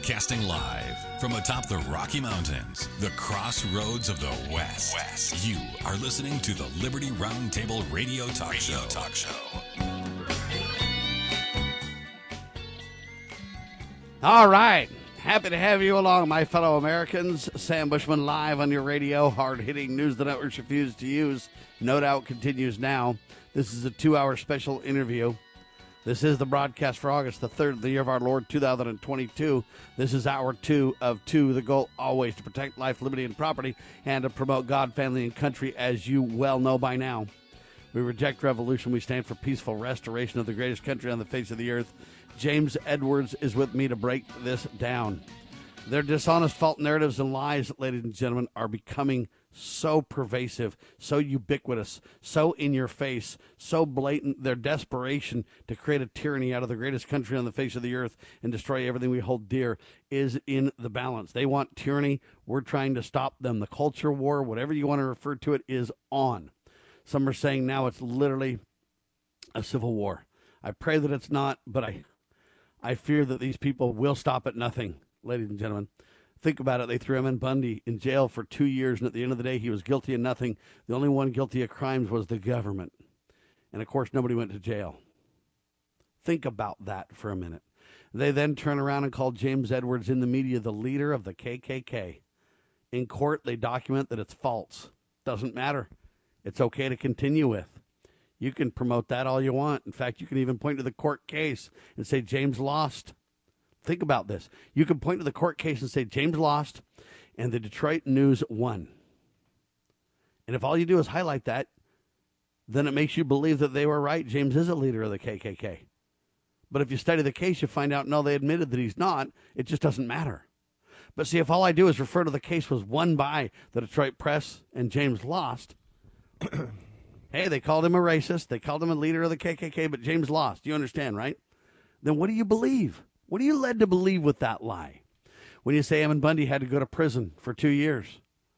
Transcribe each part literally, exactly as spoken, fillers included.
Broadcasting live from atop the Rocky Mountains, the crossroads of the West. West. You are listening to the Liberty Roundtable Radio Talk Radio Show. Talk Show. All right. Happy to have you along, my fellow Americans. Sam Bushman live on your radio. Hard-hitting news the networks refuse to use. No doubt continues now. This is a two-hour special interview. This is the broadcast for August the third, the year of our Lord, two thousand twenty-two. This is hour two of two. The goal always to protect life, liberty, and property, and to promote God, family, and country, as you well know by now. We reject revolution. We stand for peaceful restoration of the greatest country on the face of the earth. James Edwards is with me to break this down. Their dishonest, false narratives and lies, ladies and gentlemen, are becoming so pervasive, so ubiquitous, so in your face, so blatant. Their desperation to create a tyranny out of the greatest country on the face of the earth and destroy everything we hold dear is in the balance. They want tyranny. We're trying to stop them. The culture war, whatever you want to refer to it, is on. Some are saying now it's literally a civil war. I pray that it's not, but I, I fear that these people will stop at nothing, ladies and gentlemen. Think about it. They threw Ammon Bundy in jail for two years, and at the end of the day, he was guilty of nothing. The only one guilty of crimes was the government. And, of course, nobody went to jail. Think about that for a minute. They then turn around and call James Edwards in the media the leader of the K K K. In court, they document that it's false. Doesn't matter. It's okay to continue with. You can promote that all you want. In fact, you can even point to the court case and say James lost. Think about this. You can point to the court case and say James lost and the Detroit News won. And if all you do is highlight that, then it makes you believe that they were right. James is a leader of the K K K. But if you study the case, you find out, no, they admitted that he's not. It just doesn't matter. But see, if all I do is refer to the case was won by the Detroit Press and James lost, hey, they called him a racist. They called him a leader of the K K K, but James lost. You understand, right? Then what do you believe? What are you led to believe with that lie? When you say Ammon Bundy had to go to prison for two years.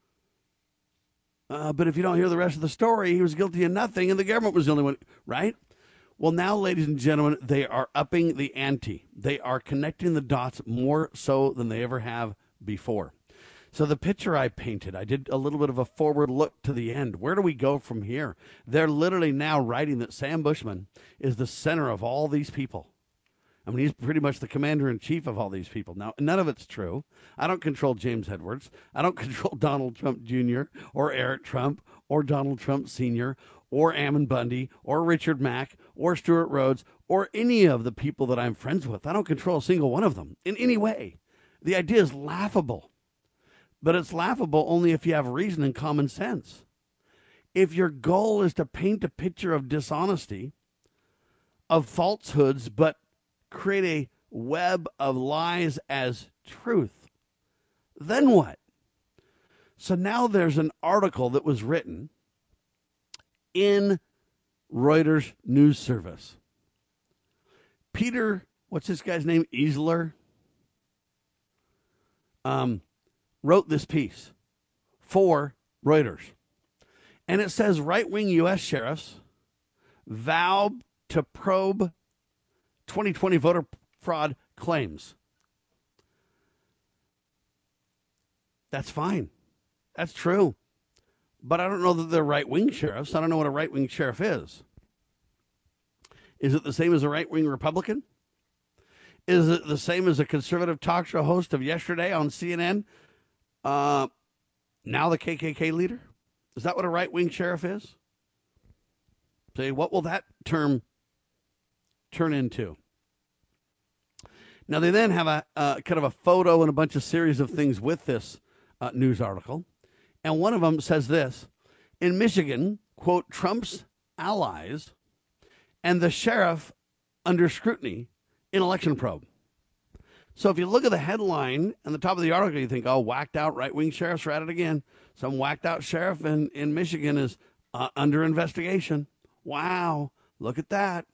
Uh, but if you don't hear the rest of the story, he was guilty of nothing and the government was the only one, right? Well, now, ladies and gentlemen, they are upping the ante. They are connecting the dots more so than they ever have before. So the picture I painted, I did a little bit of a forward look to the end. Where do we go from here? They're literally now writing that Sam Bushman is the center of all these people. I mean, he's pretty much the commander-in-chief of all these people. Now, none of it's true. I don't control James Edwards. I don't control Donald Trump Junior or Eric Trump or Donald Trump Senior or Ammon Bundy or Richard Mack or Stuart Rhodes or any of the people that I'm friends with. I don't control a single one of them in any way. The idea is laughable. But it's laughable only if you have reason and common sense. If your goal is to paint a picture of dishonesty, of falsehoods, but create a web of lies as truth, then what? So now there's an article that was written in Reuters news service. Peter, what's this guy's name? Eisler? Um, wrote this piece for Reuters. And it says right-wing U S sheriffs vow to probe twenty twenty voter fraud claims. That's fine. That's true. But I don't know that they're right-wing sheriffs. I don't know what a right-wing sheriff is. Is it the same as a right-wing Republican? Is it the same as a conservative talk show host of yesterday on C N N? Uh, now the K K K leader? Is that what a right-wing sheriff is? Say, what will that term turn into? Now, they then have a uh, kind of a photo and a bunch of series of things with this uh, news article. And one of them says this: in Michigan, quote, Trump's allies and the sheriff under scrutiny in election probe. So if you look at the headline and the top of the article, you think, oh, whacked out right-wing sheriffs are at it again. Some whacked out sheriff in, in Michigan is uh, under investigation. Wow, look at that.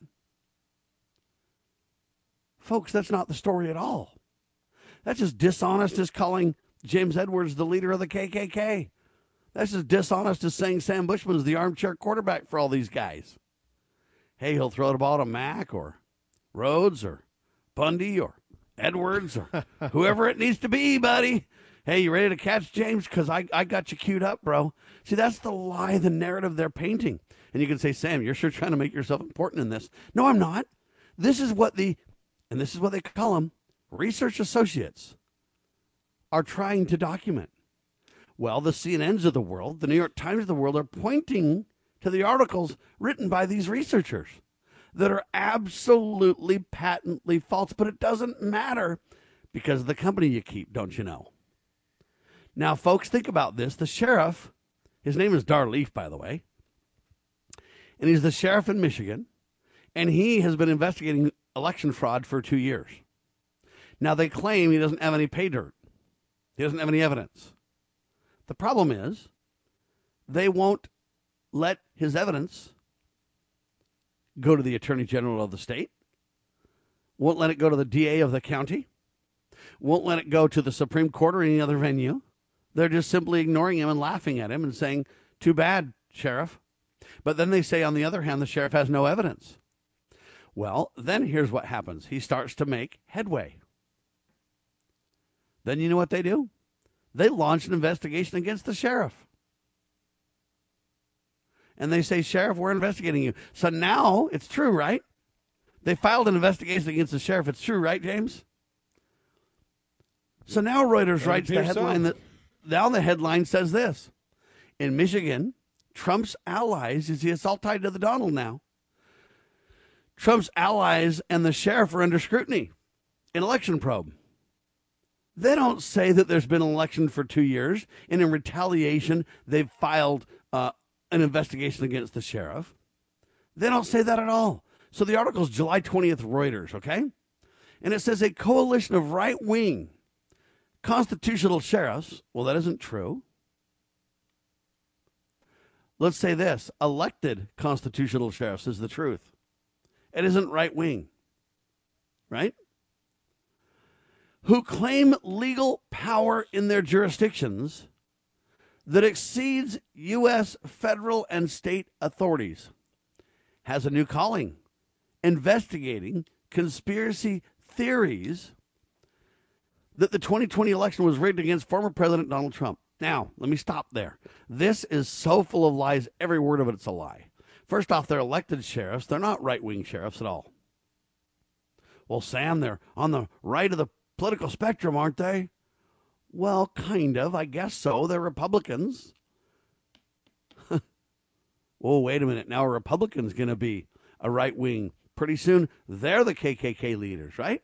Folks, that's not the story at all. That's just dishonest as calling James Edwards the leader of the K K K. That's as dishonest as saying Sam Bushman is the armchair quarterback for all these guys. Hey, he'll throw the ball to Mack or Rhodes or Bundy or Edwards or whoever it needs to be, buddy. Hey, you ready to catch, James? Because I, I got you queued up, bro. See, that's the lie, the narrative they're painting. And you can say, Sam, you're sure trying to make yourself important in this. No, I'm not. This is what the, and this is what they call them, research associates are trying to document. Well, the C N Ns of the world, the New York Times of the world are pointing to the articles written by these researchers that are absolutely patently false, but it doesn't matter because of the company you keep, don't you know? Now, folks, think about this. The sheriff, his name is Dar Leaf, by the way, and he's the sheriff in Michigan, and he has been investigating election fraud for two years. Now, they claim he doesn't have any pay dirt. He doesn't have any evidence. The problem is they won't let his evidence go to the Attorney General of the state, won't let it go to the D A of the county, won't let it go to the Supreme Court or any other venue. They're just simply ignoring him and laughing at him and saying, too bad, Sheriff. But then they say, on the other hand, the sheriff has no evidence. Well, then here's what happens. He starts to make headway. Then you know what they do? They launch an investigation against the sheriff. And they say, Sheriff, we're investigating you. So now it's true, right? They filed an investigation against the sheriff. It's true, right, James? So now Reuters writes the headline that, now the headline says this. In Michigan, Trump's allies, you see, it's all tied to the Donald now. Trump's allies and the sheriff are under scrutiny in election probe. They don't say that there's been an election for two years, and in retaliation, they've filed uh, an investigation against the sheriff. They don't say that at all. So the article's July twentieth, Reuters, okay? And it says a coalition of right-wing constitutional sheriffs. Well, that isn't true. Let's say this. Elected constitutional sheriffs is the truth. It isn't right-wing, right? Who claim legal power in their jurisdictions that exceeds U S federal and state authorities, has a new calling, investigating conspiracy theories that the twenty twenty election was rigged against former President Donald Trump. Now, let me stop there. This is so full of lies, every word of it's a lie. First off, they're elected sheriffs. They're not right-wing sheriffs at all. Well, Sam, they're on the right of the political spectrum, aren't they? Well, kind of. I guess so. They're Republicans. Oh, wait a minute. Now a Republican's going to be a right wing. Pretty soon, they're the K K K leaders, right?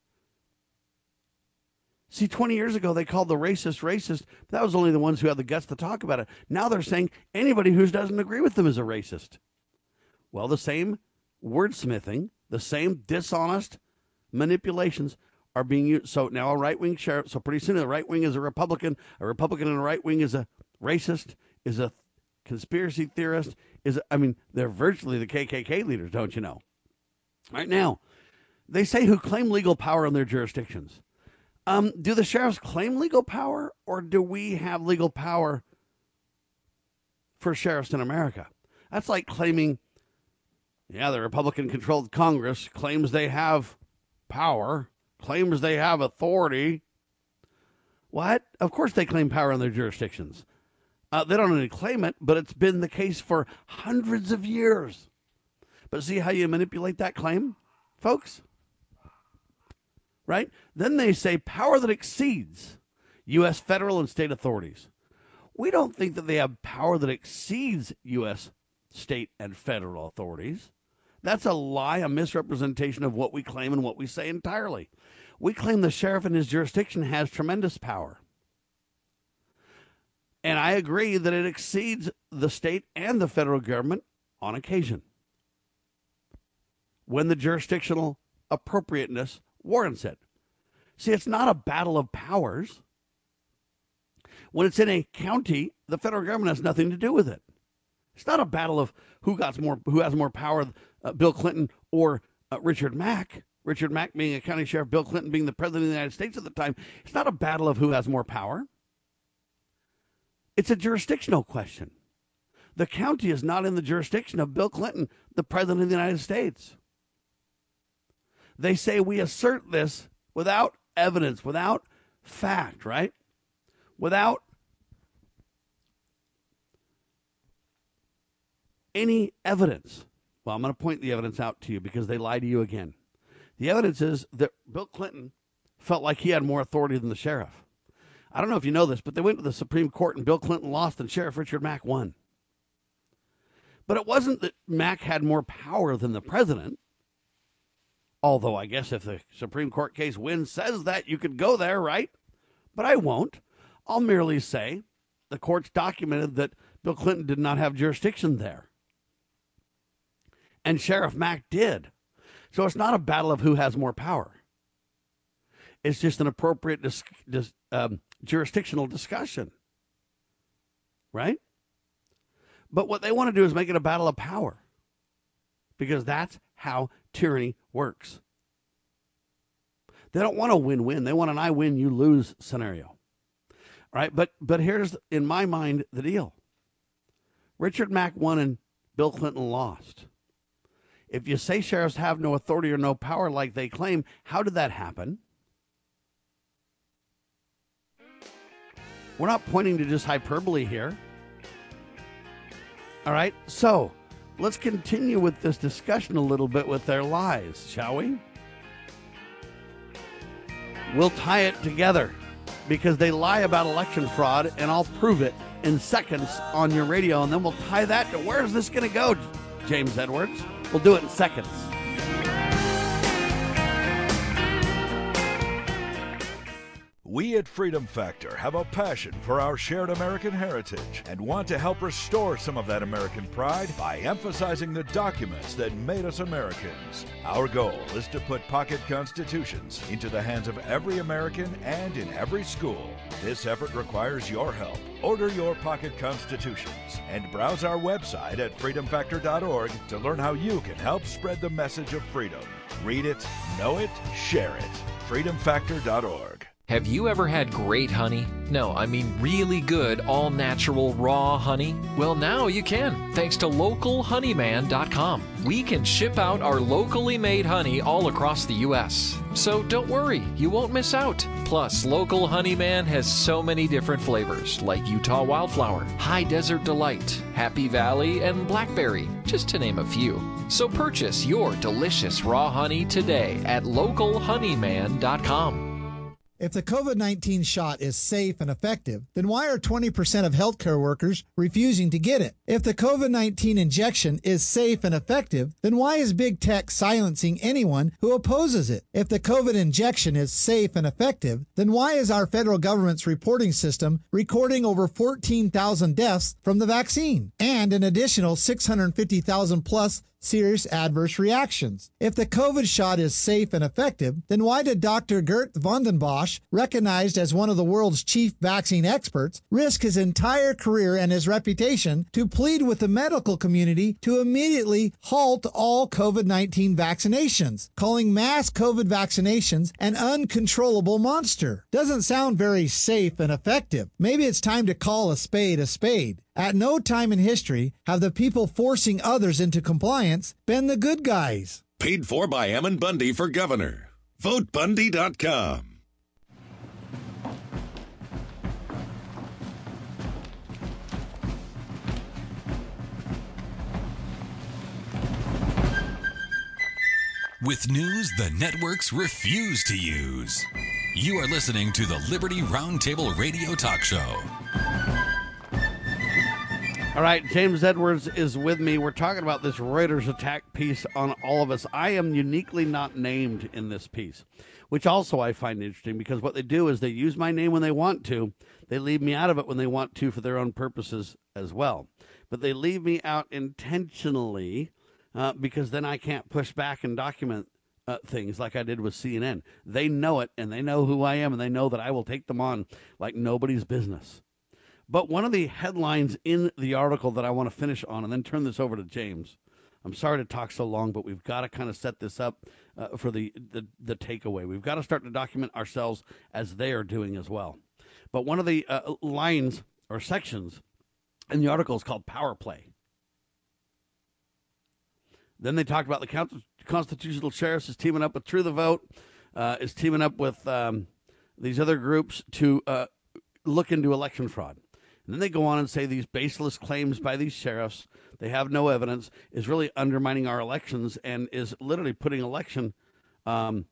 See, twenty years ago, they called the racist racist. But that was only the ones who had the guts to talk about it. Now they're saying anybody who doesn't agree with them is a racist. Well, the same wordsmithing, the same dishonest manipulations are being used. So now a right-wing sheriff, so pretty soon a right-wing is a Republican, a Republican and a right-wing is a racist, is a conspiracy theorist, is a, I mean, they're virtually the K K K leaders, don't you know? Right now, they say who claim legal power in their jurisdictions. Um, do the sheriffs claim legal power, or do we have legal power for sheriffs in America? That's like claiming, yeah, the Republican-controlled Congress claims they have power, claims they have authority. What? Of course they claim power in their jurisdictions. Uh, they don't only claim it, but it's been the case for hundreds of years. But see how you manipulate that claim, folks? Right? Then they say power that exceeds U S federal and state authorities. We don't think that they have power that exceeds U S state and federal authorities. That's a lie, a misrepresentation of what we claim and what we say entirely. We claim the sheriff in his jurisdiction has tremendous power. And I agree that it exceeds the state and the federal government on occasion, when the jurisdictional appropriateness warrants it. See, it's not a battle of powers. When it's in a county, the federal government has nothing to do with it. It's not a battle of who got more, who has more power, uh, Bill Clinton or uh, Richard Mack. Richard Mack being a county sheriff, Bill Clinton being the president of the United States at the time. It's not a battle of who has more power. It's a jurisdictional question. The county is not in the jurisdiction of Bill Clinton, the president of the United States. They say we assert this without evidence, without fact, right? Without any evidence. Well, I'm going to point the evidence out to you because they lie to you again. The evidence is that Bill Clinton felt like he had more authority than the sheriff. I don't know if you know this, but they went to the Supreme Court and Bill Clinton lost and Sheriff Richard Mack won. But it wasn't that Mack had more power than the president. Although I guess if the Supreme Court case wins says that, you could go there, right? But I won't. I'll merely say the court's documented that Bill Clinton did not have jurisdiction there. And Sheriff Mack did. So it's not a battle of who has more power. It's just an appropriate dis- dis- um, jurisdictional discussion. Right? But what they want to do is make it a battle of power. Because that's how tyranny works. They don't want a win-win. They want an I win, you lose scenario. Right? But but here's, in my mind, the deal. Richard Mack won and Bill Clinton lost. If you say sheriffs have no authority or no power like they claim, how did that happen? We're not pointing to just hyperbole here. All right, so let's continue with this discussion a little bit with their lies, shall we? We'll tie it together because they lie about election fraud, and I'll prove it in seconds on your radio, and then we'll tie that to where's this going to go, James Edwards? We'll do it in seconds. We at Freedom Factor have a passion for our shared American heritage and want to help restore some of that American pride by emphasizing the documents that made us Americans. Our goal is to put pocket constitutions into the hands of every American and in every school. This effort requires your help. Order your pocket constitutions and browse our website at freedom factor dot org to learn how you can help spread the message of freedom. Read it, know it, share it. freedom factor dot org. Have you ever had great honey? No, I mean really good, all-natural, raw honey? Well, now you can, thanks to local honeyman dot com. We can ship out our locally made honey all across the U S So don't worry, you won't miss out. Plus, Local Honeyman has so many different flavors, like Utah Wildflower, High Desert Delight, Happy Valley, and Blackberry, just to name a few. So purchase your delicious raw honey today at local honeyman dot com. If the COVID nineteen shot is safe and effective, then why are twenty percent of healthcare workers refusing to get it? If the COVID nineteen injection is safe and effective, then why is big tech silencing anyone who opposes it? If the COVID injection is safe and effective, then why is our federal government's reporting system recording over fourteen thousand deaths from the vaccine and an additional six hundred fifty thousand plus serious adverse reactions? If the COVID shot is safe and effective, then why did Doctor Gert van den Bosch, recognized as one of the world's chief vaccine experts, risk his entire career and his reputation to plead with the medical community to immediately halt all COVID nineteen vaccinations, calling mass COVID vaccinations an uncontrollable monster? Doesn't sound very safe and effective. Maybe it's time to call a spade a spade. At no time in history have the people forcing others into compliance been the good guys. Paid for by Ammon Bundy for governor. vote bundy dot com. With news the networks refuse to use. You are listening to the Liberty Roundtable Radio Talk Show. All right, James Edwards is with me. We're talking about this Reuters attack piece on all of us. I am uniquely not named in this piece, which also I find interesting because what they do is they use my name when they want to. They leave me out of it when they want to for their own purposes as well. But they leave me out intentionally uh, because then I can't push back and document uh, things like I did with C N N. They know it, and they know who I am, and they know that I will take them on like nobody's business. But one of the headlines in the article that I want to finish on and then turn this over to James. I'm sorry to talk so long, but we've got to kind of set this up uh, for the, the, the takeaway. We've got to start to document ourselves as they are doing as well. But one of the uh, lines or sections in the article is called Power Play. Then they talk about the constitutional sheriffs is teaming up with True the Vote uh, is teaming up with um, these other groups to uh, look into election fraud. And then they go on and say these baseless claims by these sheriffs, they have no evidence, is really undermining our elections and is literally putting election um,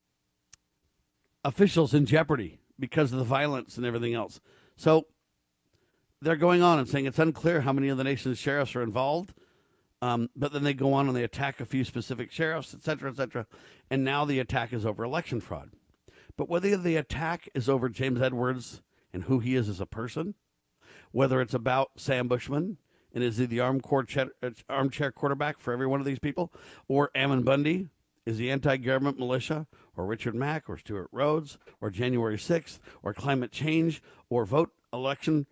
officials in jeopardy because of the violence and everything else. So they're going on and saying it's unclear how many of the nation's sheriffs are involved. Um, but then they go on and they attack a few specific sheriffs, et cetera, et cetera. And now the attack is over election fraud. But whether the attack is over James Edwards and who he is as a person, whether it's about Sam Bushman and is he the armchair quarterback for every one of these people, or Ammon Bundy, is the anti-government militia, or Richard Mack, or Stuart Rhodes, or January sixth, or climate change, or vote election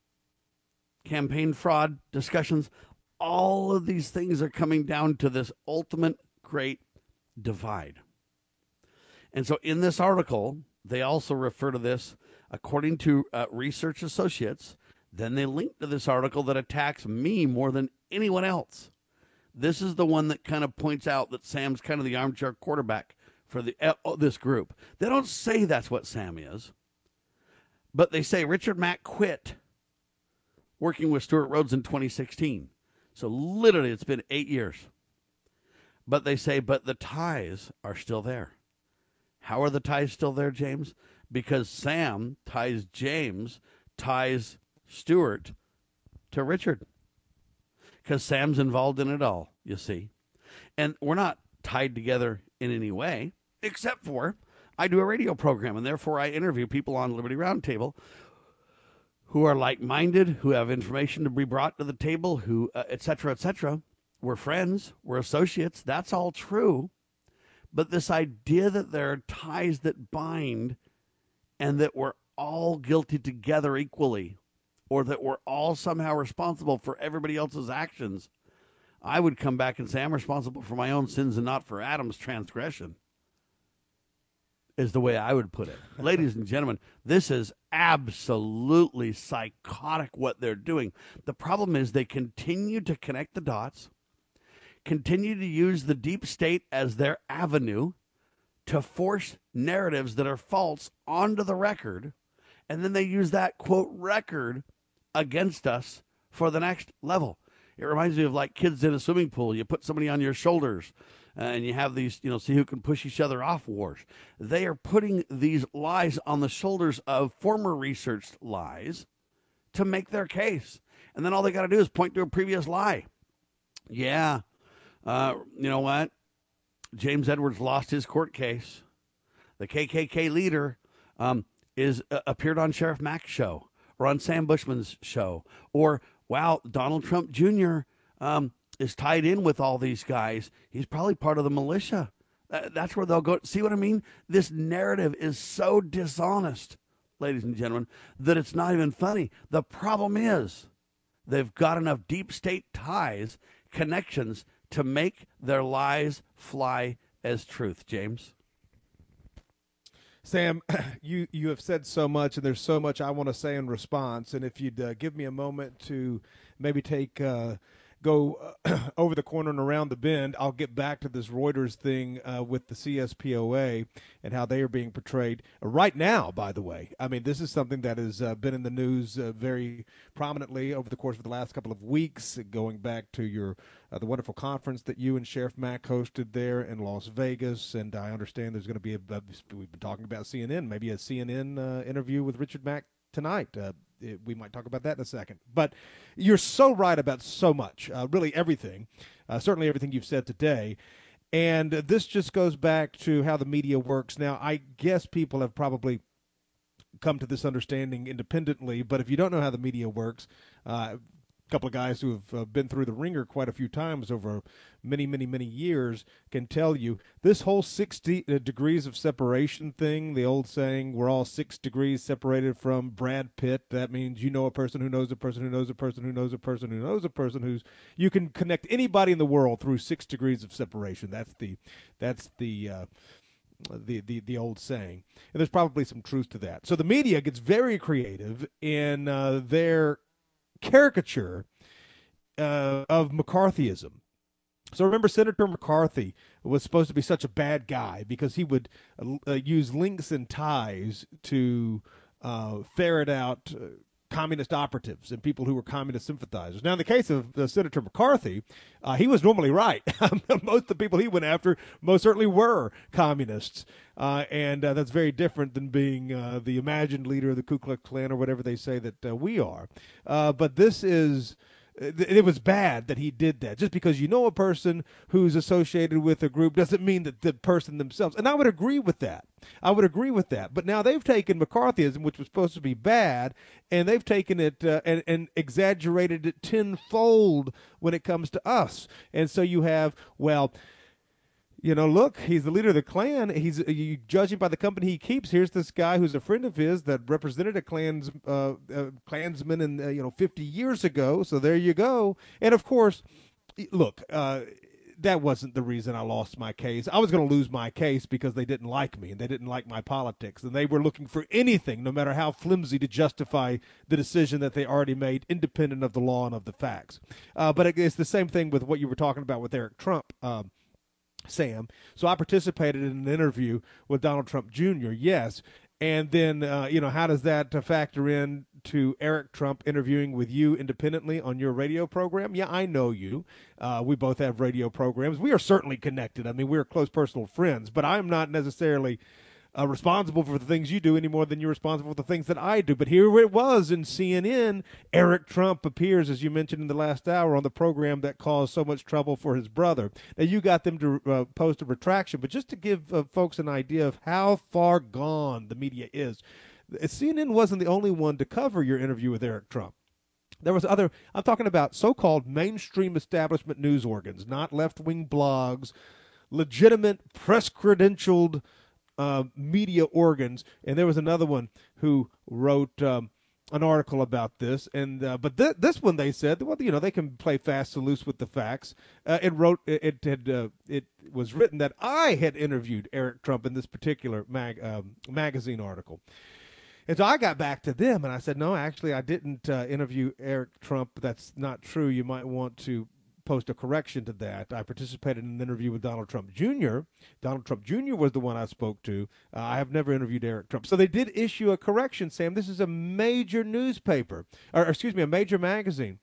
campaign fraud discussions, all of these things are coming down to this ultimate great divide. And so in this article, they also refer to this, according to uh, Research Associates, then they link to this article that attacks me more than anyone else. This is the one that kind of points out that Sam's kind of the armchair quarterback for the uh, this group. They don't say that's what Sam is, but they say Richard Mack quit working with Stuart Rhodes in twenty sixteen. So literally it's been eight years. But they say, but the ties are still there. How are the ties still there, James? Because Sam ties James, ties Stuart to Richard. Because Sam's involved in it all, you see. And we're not tied together in any way, except for I do a radio program, and therefore I interview people on Liberty Roundtable who are like-minded, who have information to be brought to the table, who, uh, et cetera, et cetera. We're friends. We're associates. That's all true. But this idea that there are ties that bind and that we're all guilty together equally, or that we're all somehow responsible for everybody else's actions, I would come back and say I'm responsible for my own sins and not for Adam's transgression, is the way I would put it. Ladies and gentlemen, this is absolutely psychotic what they're doing. The problem is they continue to connect the dots, continue to use the deep state as their avenue to force narratives that are false onto the record, and then they use that, quote, record against us for the next level. It reminds me of like kids in a swimming pool. You put somebody on your shoulders uh, and you have these, you know, see who can push each other off wars. They are putting these lies on the shoulders of former researched lies to make their case. And then all they got to do is point to a previous lie. Yeah, uh, you know what? James Edwards lost his court case. The K K K leader um, is uh, appeared on Sheriff Mack's show, or on Sam Bushman's show, or, wow, Donald Trump Junior um, is tied in with all these guys. He's probably part of the militia. Uh, that's where they'll go. See what I mean? This narrative is so dishonest, ladies and gentlemen, that it's not even funny. The problem is they've got enough deep state ties, connections, to make their lies fly as truth, James. Sam, you, you have said so much, and there's so much I want to say in response. And if you'd uh, give me a moment to maybe take uh, go uh, over the corner and around the bend, I'll get back to this Reuters thing uh, with the C S P O A and how they are being portrayed right now, by the way. I mean, this is something that has uh, been in the news uh, very prominently over the course of the last couple of weeks, going back to your uh, the wonderful conference that you and Sheriff Mack hosted there in Las Vegas. And I understand there's going to be, a, a, we've been talking about C N N, maybe a C N N uh, interview with Richard Mack tonight. Uh, it, we might talk about that in a second. But you're so right about so much, uh, really everything, uh, certainly everything you've said today. And uh, this just goes back to how the media works. Now, I guess people have probably come to this understanding independently, but if you don't know how the media works, uh, a couple of guys who have uh, been through the ringer quite a few times over many, many, many years can tell you this whole sixty uh, degrees of separation thing, the old saying, we're all six degrees separated from Brad Pitt. That means you know a person who knows a person who knows a person who knows a person who knows a person who's, you can connect anybody in the world through six degrees of separation. That's the, that's the, uh, the, the, the old saying. And there's probably some truth to that. So the media gets very creative in uh, their caricature uh, of McCarthyism. So remember, Senator McCarthy was supposed to be such a bad guy because he would uh, use links and ties to uh, ferret out uh, communist operatives and people who were communist sympathizers. Now, in the case of uh, Senator McCarthy, uh, he was normally right. Most of the people he went after most certainly were communists. Uh, and uh, that's very different than being uh, the imagined leader of the Ku Klux Klan or whatever they say that uh, we are. Uh, but this is... It was bad that he did that. Just because you know a person who's associated with a group doesn't mean that the person themselves. And I would agree with that. I would agree with that. But now they've taken McCarthyism, which was supposed to be bad, and they've taken it uh, and, and exaggerated it tenfold when it comes to us. And so you have, well, you know, look, he's the leader of the Klan. He's you judge him by the company he keeps. Here's this guy who's a friend of his that represented a Klans, uh, uh, Klansman, in uh, you know, fifty years ago. So there you go. And of course, look, uh, that wasn't the reason I lost my case. I was going to lose my case because they didn't like me and they didn't like my politics, and they were looking for anything, no matter how flimsy, to justify the decision that they already made, independent of the law and of the facts. Uh, but it's the same thing with what you were talking about with Eric Trump. Um, Sam. So I participated in an interview with Donald Trump Junior Yes. And then, uh, you know, how does that uh, factor in to Eric Trump interviewing with you independently on your radio program? Yeah, I know you. Uh, we both have radio programs. We are certainly connected. I mean, we're close personal friends, but I'm not necessarily Uh, responsible for the things you do any more than you're responsible for the things that I do. But here it was in C N N. Eric Trump appears, as you mentioned in the last hour, on the program that caused so much trouble for his brother. Now, you got them to uh, post a retraction, but just to give uh, folks an idea of how far gone the media is, C N N wasn't the only one to cover your interview with Eric Trump. There was other, I'm talking about so-called mainstream establishment news organs, not left-wing blogs, legitimate press-credentialed Uh, media organs, and there was another one who wrote um, an article about this. And uh, but th- this one, they said, well, you know, they can play fast and loose with the facts. Uh, it wrote, it, it had, uh, it was written that I had interviewed Eric Trump in this particular mag um, magazine article. And so I got back to them, and I said, no, actually, I didn't uh, interview Eric Trump. That's not true. You might want to post a correction to that. I participated in an interview with Donald Trump Junior Donald Trump Junior was the one I spoke to. Uh, I have never interviewed Eric Trump. So they did issue a correction, Sam. This is a major newspaper, or excuse me, a major magazine.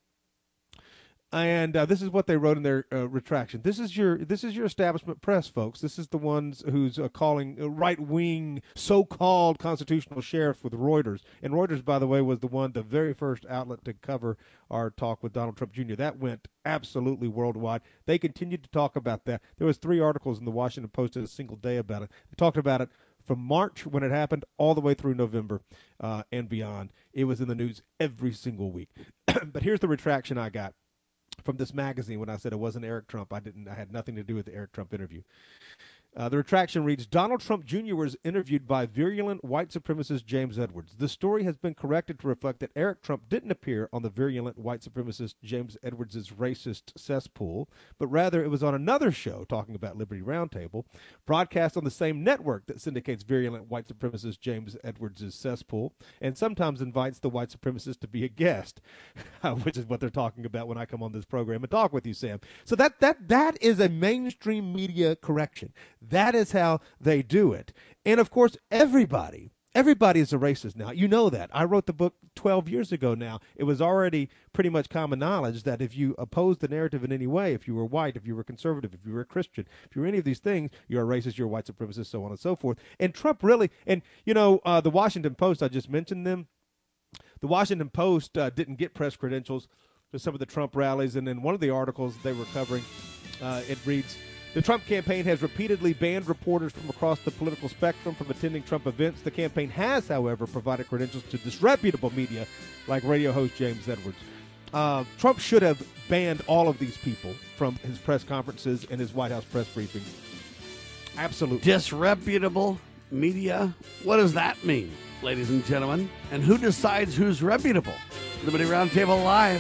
And uh, this is what they wrote in their uh, retraction. This is your this is your establishment press, folks. This is the ones who's uh, calling uh, right-wing, so-called constitutional sheriff with Reuters. And Reuters, by the way, was the one, the very first outlet to cover our talk with Donald Trump Junior That went absolutely worldwide. They continued to talk about that. There was three articles in the Washington Post in a single day about it. They talked about it from March when it happened all the way through November uh, and beyond. It was in the news every single week. But here's the retraction I got from this magazine when I said it wasn't Eric Trump. I didn't. I had nothing to do with the Eric Trump interview. Uh, the retraction reads, Donald Trump Junior was interviewed by virulent white supremacist James Edwards. The story has been corrected to reflect that Eric Trump didn't appear on the virulent white supremacist James Edwards' racist cesspool, but rather it was on another show talking about Liberty Roundtable, broadcast on the same network that syndicates virulent white supremacist James Edwards' cesspool, and sometimes invites the white supremacist to be a guest, which is what they're talking about when I come on this program and talk with you, Sam. So that that that is a mainstream media correction. That is how they do it. And, of course, everybody, everybody is a racist now. You know that. I wrote the book twelve years ago now. It was already pretty much common knowledge that if you opposed the narrative in any way, if you were white, if you were conservative, if you were a Christian, if you were any of these things, you're a racist, you're a white supremacist, so on and so forth. And Trump really, and, you know, uh, the Washington Post, I just mentioned them. The Washington Post uh, didn't get press credentials to some of the Trump rallies. And in one of the articles they were covering, uh, it reads, the Trump campaign has repeatedly banned reporters from across the political spectrum from attending Trump events. The campaign has, however, provided credentials to disreputable media like radio host James Edwards. Uh, Trump should have banned all of these people from his press conferences and his White House press briefings. Absolutely. Disreputable media? What does that mean, ladies and gentlemen? And who decides who's reputable? Liberty Roundtable Live.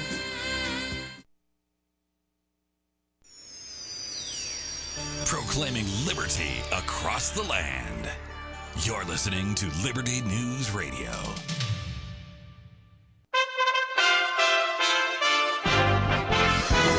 Proclaiming liberty across the land. You're listening to Liberty News Radio. You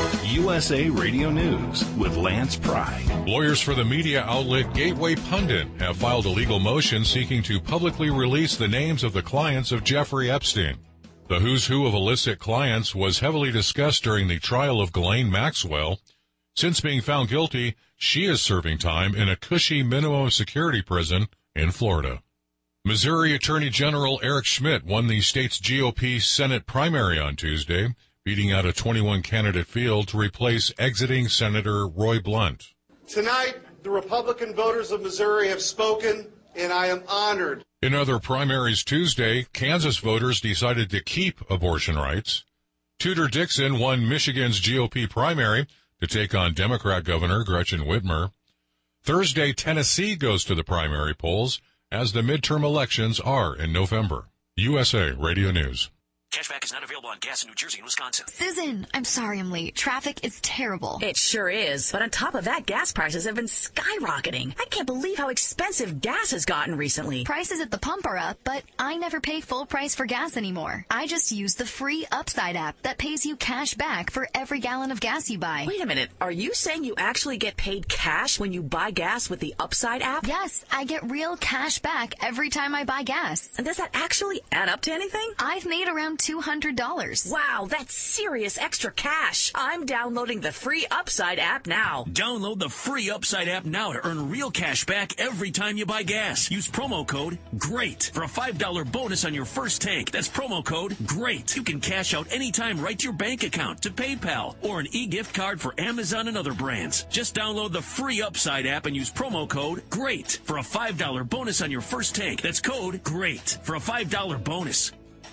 U S A Radio News with Lance Pry. Lawyers for the media outlet Gateway Pundit have filed a legal motion seeking to publicly release the names of the clients of Jeffrey Epstein. The who's who of illicit clients was heavily discussed during the trial of Ghislaine Maxwell. Since being found guilty, she is serving time in a cushy minimum security prison in Florida. Missouri Attorney General Eric Schmidt won the state's G O P Senate primary on Tuesday, beating out a twenty-one candidate field to replace exiting Senator Roy Blunt. Tonight, the Republican voters of Missouri have spoken, and I am honored. In other primaries Tuesday, Kansas voters decided to keep abortion rights. Tudor Dixon won Michigan's G O P primary to take on Democrat Governor Gretchen Whitmer. Thursday, Tennessee goes to the primary polls, as the midterm elections are in November. U S A Radio News. Cashback is not available on gas in New Jersey and Wisconsin. Susan, I'm sorry I'm late. Traffic is terrible. It sure is. But on top of that, gas prices have been skyrocketing. I can't believe how expensive gas has gotten recently. Prices at the pump are up, but I never pay full price for gas anymore. I just use the free Upside app that pays you cash back for every gallon of gas you buy. Wait a minute. Are you saying you actually get paid cash when you buy gas with the Upside app? Yes, I get real cash back every time I buy gas. And does that actually add up to anything? I've made around two hundred dollars. Wow, that's serious extra cash. I'm downloading the free Upside app now. Download the free Upside app now to earn real cash back every time you buy gas. Use promo code GREAT for a five dollar bonus on your first tank. That's promo code GREAT. You can cash out anytime right to your bank account, to PayPal, or an e-gift card for Amazon and other brands. Just download the free Upside app and use promo code GREAT for a five dollar bonus on your first tank. That's code GREAT for a five dollar bonus.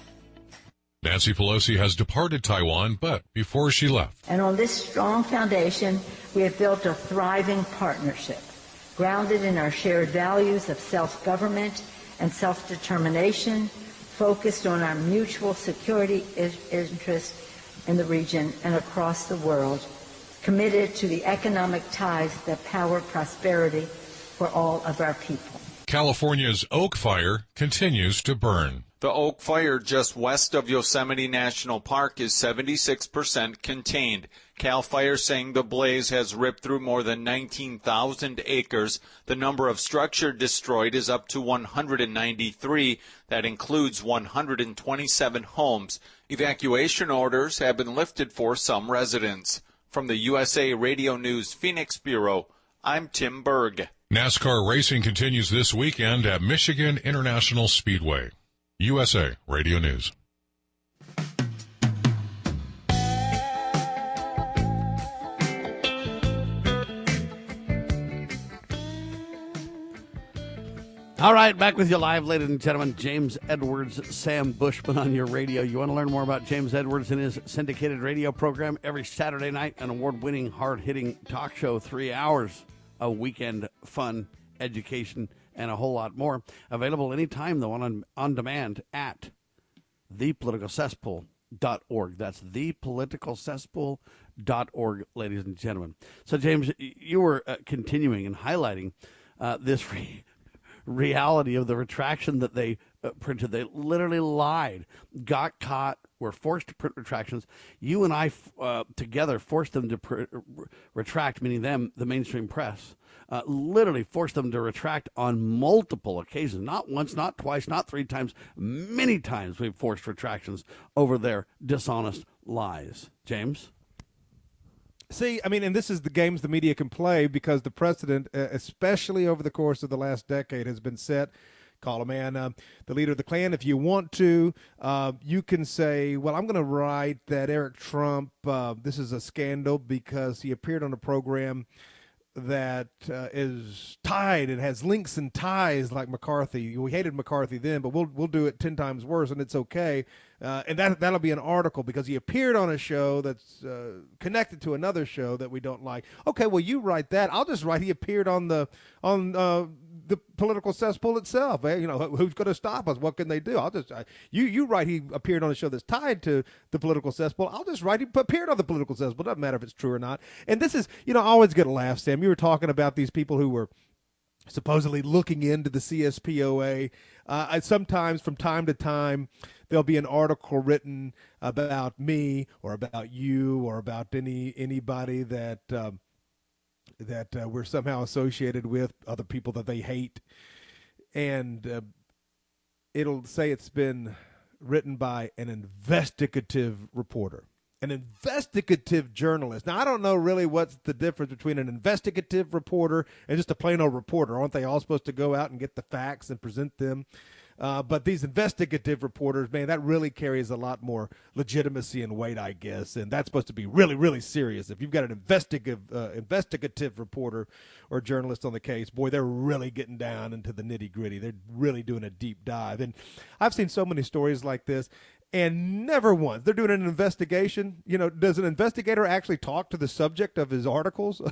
Nancy Pelosi has departed Taiwan, but before she left. And on this strong foundation, we have built a thriving partnership, grounded in our shared values of self-government and self-determination, focused on our mutual security interests in the region and across the world, committed to the economic ties that power prosperity for all of our people. California's Oak Fire continues to burn. The Oak Fire just west of Yosemite National Park is seventy-six percent contained. CAL FIRE saying the blaze has ripped through more than nineteen thousand acres. The number of structure destroyed is up to one hundred ninety-three. That includes one hundred twenty-seven homes. Evacuation orders have been lifted for some residents. From the U S A Radio News Phoenix Bureau, I'm Tim Berg. NASCAR racing continues this weekend at Michigan International Speedway. U S A Radio News. All right, back with you live, ladies and gentlemen. James Edwards, Sam Bushman on your radio. You want to learn more about James Edwards and his syndicated radio program every Saturday night, an award-winning, hard-hitting talk show, three hours of weekend fun, education, and a whole lot more. Available anytime, though, on, on demand at the political cesspool dot org. That's the political cesspool dot org, ladies and gentlemen. So, James, you were uh, continuing and highlighting uh, this re- reality of the retraction that they uh, printed. They literally lied, got caught, were forced to print retractions. You and I uh, together forced them to pr- retract, meaning them, the mainstream press. Uh, literally forced them to retract on multiple occasions. Not once, not twice, not three times. Many times we've forced retractions over their dishonest lies. James? See, I mean, and this is the games the media can play because the precedent, uh, especially over the course of the last decade, has been set. Call a man uh, the leader of the Klan. If you want to, uh, you can say, well, I'm going to write that Eric Trump, uh, this is a scandal because he appeared on a program that uh, is tied and has links and ties like McCarthy. We hated McCarthy then, but we'll we'll do it ten times worse, and it's okay. Uh, and that that'll be an article because he appeared on a show that's uh, connected to another show that we don't like. Okay, well you write that. I'll just write he appeared on the on uh, the political cesspool itself. Eh? You know, who's going to stop us? What can they do? I'll just I, you you write he appeared on a show that's tied to the political cesspool. I'll just write he appeared on the political cesspool. Doesn't matter if it's true or not. And this is, you know, I always get a laugh, Sam. You were talking about these people who were supposedly looking into the C S P O A. Uh, I, sometimes from time to time, there'll be an article written about me or about you or about any anybody that um, that uh, we're somehow associated with, other people that they hate. And uh, it'll say it's been written by an investigative reporter. An investigative journalist. Now, I don't know really what's the difference between an investigative reporter and just a plain old reporter. Aren't they all supposed to go out and get the facts and present them? Uh, but these investigative reporters, man, that really carries a lot more legitimacy and weight, I guess. And that's supposed to be really, really serious. If you've got an investigative, uh, investigative reporter or journalist on the case, boy, they're really getting down into the nitty gritty. They're really doing a deep dive. And I've seen so many stories like this. And never once, they're doing an investigation. You know, does an investigator actually talk to the subject of his articles?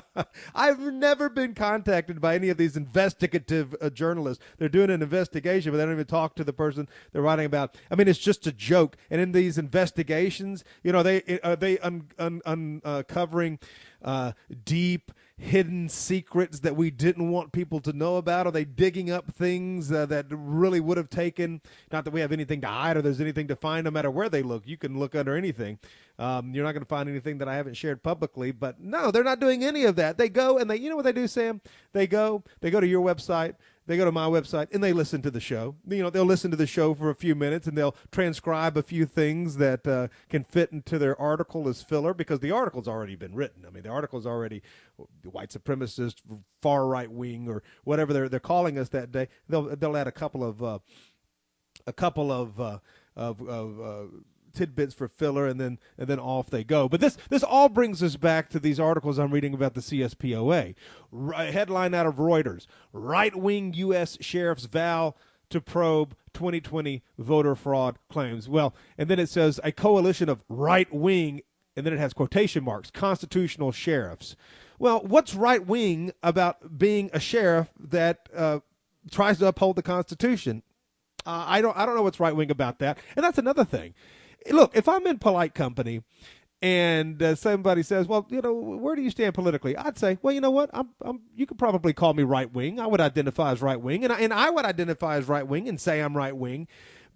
I've never been contacted by any of these investigative uh, journalists. They're doing an investigation, but they don't even talk to the person they're writing about. I mean, it's just a joke. And in these investigations, you know, they are they un, un, un, uncovering uh, deep, hidden secrets that we didn't want people to know about? Are they digging up things uh, that really would have taken, not that we have anything to hide or there's anything to find no matter where they look. You can look under anything. Um, you're not going to find anything that I haven't shared publicly. But no, they're not doing any of that. They go and they, you know what they do, Sam? They go, they go to your website. They go to my website and they listen to the show. You know, they'll listen to the show for a few minutes and they'll transcribe a few things that uh, can fit into their article as filler because the article's already been written. I mean, the article's already white supremacist, far right wing, or whatever they're they're calling us that day. They'll they'll add a couple of uh, a couple of uh, of, of uh, tidbits for filler, and then and then off they go. But this this all brings us back to these articles I'm reading about the C S P O A. R- headline out of Reuters: right-wing U S sheriffs vow to probe twenty twenty voter fraud claims. Well, and then it says a coalition of right-wing, and then it has quotation marks, constitutional sheriffs. Well, what's right-wing about being a sheriff that uh, tries to uphold the Constitution? Uh, I don't I don't know what's right-wing about that. And that's another thing. Look, if I'm in polite company and uh, somebody says, well, you know, where do you stand politically? I'd say, well, you know what? I'm, I'm, you could probably call me right-wing. I would identify as right-wing, and I, and I would identify as right-wing and say I'm right-wing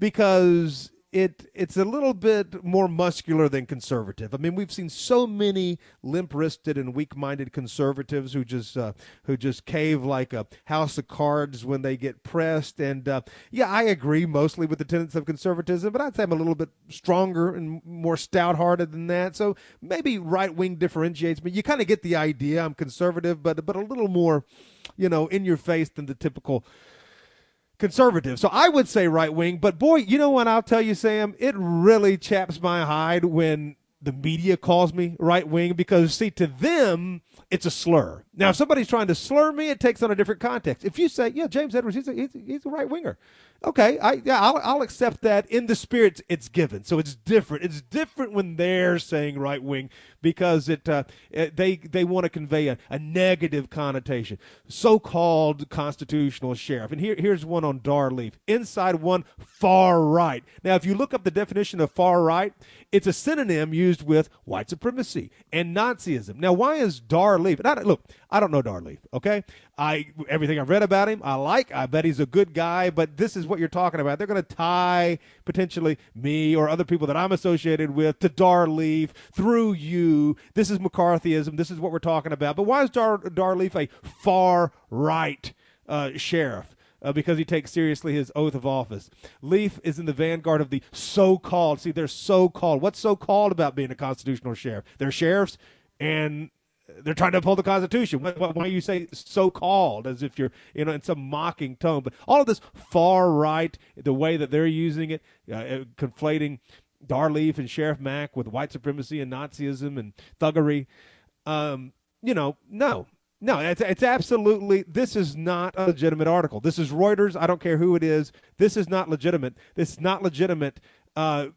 because it it's a little bit more muscular than conservative. I mean, we've seen so many limp-wristed and weak-minded conservatives who just uh, who just cave like a house of cards when they get pressed. And uh, yeah, I agree mostly with the tenets of conservatism, but I'd say I'm a little bit stronger and more stout-hearted than that. So maybe right-wing differentiates me. You kind of get the idea. I'm conservative, but but a little more, you know, in your face than the typical conservative. So I would say right wing, but boy, you know what? I'll tell you, Sam, it really chaps my hide when the media calls me right wing because, see, to them, it's a slur. Now, if somebody's trying to slur me, it takes on a different context. If you say, yeah, James Edwards, he's a, he's a, he's a right winger. Okay, I yeah, I'll, I'll accept that in the spirit it's given. So it's different. It's different when they're saying right wing because it, uh, it they they want to convey a, a negative connotation. So-called constitutional sheriff. And here here's one on Dar Leaf. Inside one, far right. Now, if you look up the definition of far right, it's a synonym used with white supremacy and Nazism. Now, why is Dar Leaf? And I, look, I don't know Dar Leaf. Okay, I everything I've read about him, I like. I bet he's a good guy. But this is what you're talking about. They're going to tie potentially me or other people that I'm associated with to Dar Leaf through you. This is McCarthyism. This is what we're talking about. But why is Dar, Dar Leaf a far right uh, sheriff? Uh, because he takes seriously his oath of office. Leaf is in the vanguard of the so-called. See, they're so-called. What's so-called about being a constitutional sheriff? They're sheriffs, and they're trying to uphold the Constitution. Why, why you say so-called as if you're, you know, in some mocking tone? But all of this far right, the way that they're using it, uh, conflating Dar Leaf and Sheriff Mack with white supremacy and Nazism and thuggery, um, you know, no. No, it's, it's absolutely, this is not a legitimate article. This is Reuters. I don't care who it is. This is not legitimate. This is not legitimate. Uh,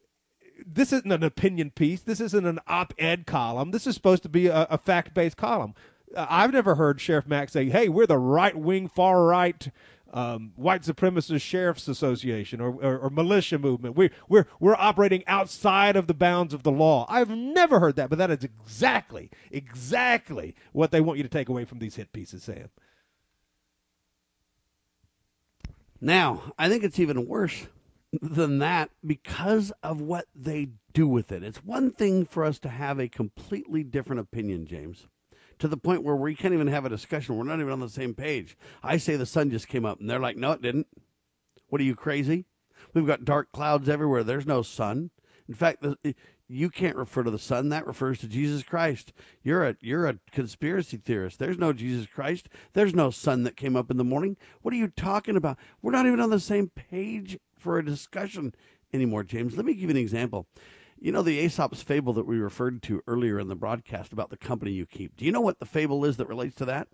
this isn't an opinion piece. This isn't an op-ed column. This is supposed to be a, a fact-based column. Uh, I've never heard Sheriff Mack say, hey, we're the right-wing, far-right um, white supremacist sheriff's association or, or, or militia movement. We, we're, we're operating outside of the bounds of the law. I've never heard that, but that is exactly, exactly what they want you to take away from these hit pieces, Sam. Now, I think it's even worse than that because of what they do with it. It's one thing for us to have a completely different opinion, James, to the point where we can't even have a discussion. We're not even on the same page. I say the sun just came up, and they're like, no, it didn't. What are you, crazy? We've got dark clouds everywhere. There's no sun. In fact, the, you can't refer to the sun. That refers to Jesus Christ. You're a you're a conspiracy theorist. There's no Jesus Christ. There's no sun that came up in the morning. What are you talking about? We're not even on the same page for a discussion anymore, James. Let me give you an example. You know the Aesop's fable that we referred to earlier in the broadcast about the company you keep. Do you know what the fable is that relates to that?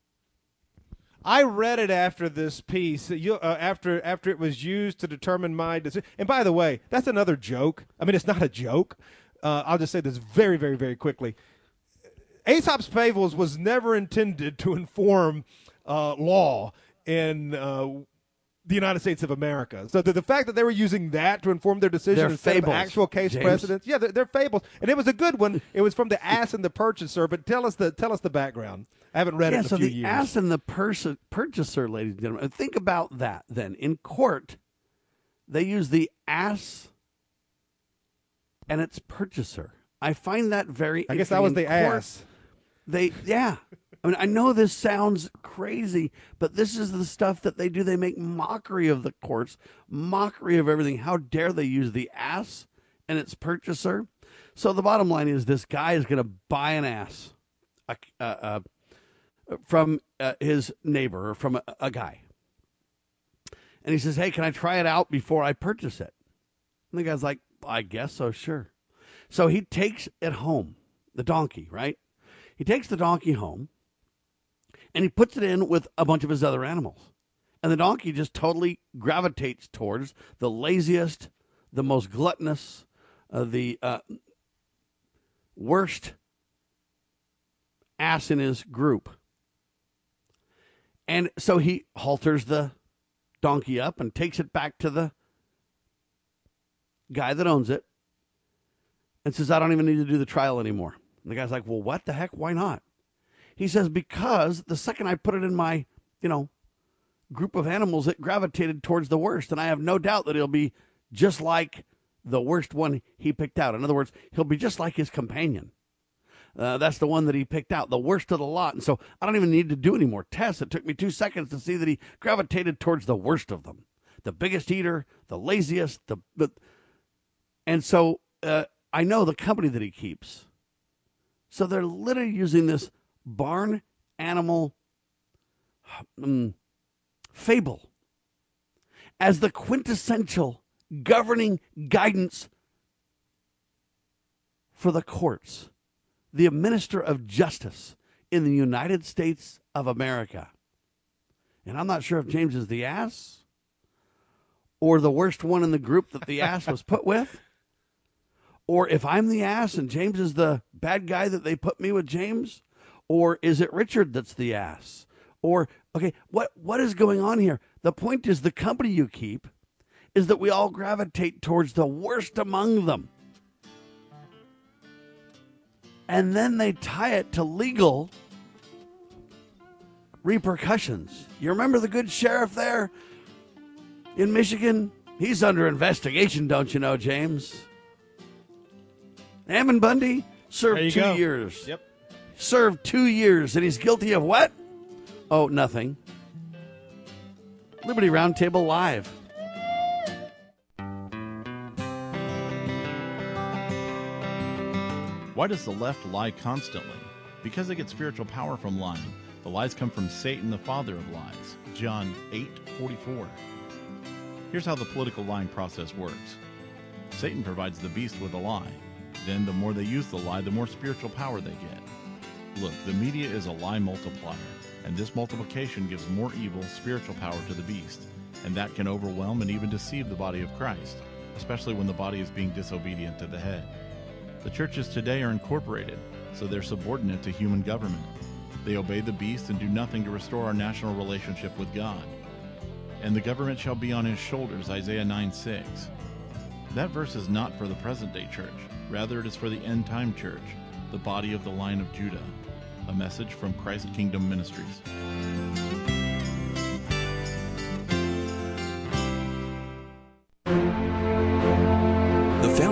I read it after this piece, you, uh, after after it was used to determine my decision. And by the way, that's another joke. I mean, it's not a joke. Uh, I'll just say this very, very, very quickly. Aesop's Fables was never intended to inform uh, law in uh, the United States of America. So the, the fact that they were using that to inform their decision they're instead fables, of actual case James. precedents, yeah, they're, they're fables. And it was a good one. It was from The Ass and the Purchaser. But tell us the tell us the background. I haven't read yeah, it in a so few the years. ass and the pers- purchaser, ladies and gentlemen. Think about that then. In court, they use the ass and its purchaser. I find that very I guess that was the ass. They, yeah. I mean, I know this sounds crazy, but this is the stuff that they do. They make mockery of the courts, mockery of everything. How dare they use the ass and its purchaser? So the bottom line is this guy is going to buy an ass. A, a, a from uh, his neighbor or from a, a guy. And he says, hey, can I try it out before I purchase it? And the guy's like, I guess so, sure. So he takes it home, the donkey, right? He takes the donkey home, and he puts it in with a bunch of his other animals. And the donkey just totally gravitates towards the laziest, the most gluttonous, uh, the uh, worst ass in his group. And so he halters the donkey up and takes it back to the guy that owns it and says, I don't even need to do the trial anymore. And the guy's like, well, what the heck? Why not? He says, because the second I put it in my, you know, group of animals, it gravitated towards the worst. And I have no doubt that he'll be just like the worst one he picked out. In other words, he'll be just like his companion. Uh, that's the one that he picked out, the worst of the lot. And so I don't even need to do any more tests. It took me two seconds to see that he gravitated towards the worst of them, the biggest eater, the laziest. The, the And so uh, I know the company that he keeps. So they're literally using this barn animal um, fable as the quintessential governing guidance for the courts. The minister of justice in the United States of America. And I'm not sure if James is the ass or the worst one in the group that the ass was put with, or if I'm the ass and James is the bad guy that they put me with James, or is it Richard that's the ass? Or, okay, what what is going on here? The point is the company you keep is that we all gravitate towards the worst among them. And then they tie it to legal repercussions. You remember the good sheriff there in Michigan? He's under investigation, don't you know, James? Ammon Bundy served two go. years. Yep. Served two years, and he's guilty of what? Oh, nothing. Liberty Roundtable Live. Why does the left lie constantly? Because they get spiritual power from lying. The lies come from Satan, the father of lies. John eight forty-four. Here's how the political lying process works. Satan provides the beast with a lie. Then the more they use the lie, the more spiritual power they get. Look, the media is a lie multiplier, and this multiplication gives more evil spiritual power to the beast, and that can overwhelm and even deceive the body of Christ, especially when the body is being disobedient to the head. The churches today are incorporated, so they're subordinate to human government. They obey the beast and do nothing to restore our national relationship with God. And the government shall be on his shoulders, Isaiah nine six. That verse is not for the present-day church. Rather, it is for the end-time church, the body of the line of Judah. A message from Christ Kingdom Ministries.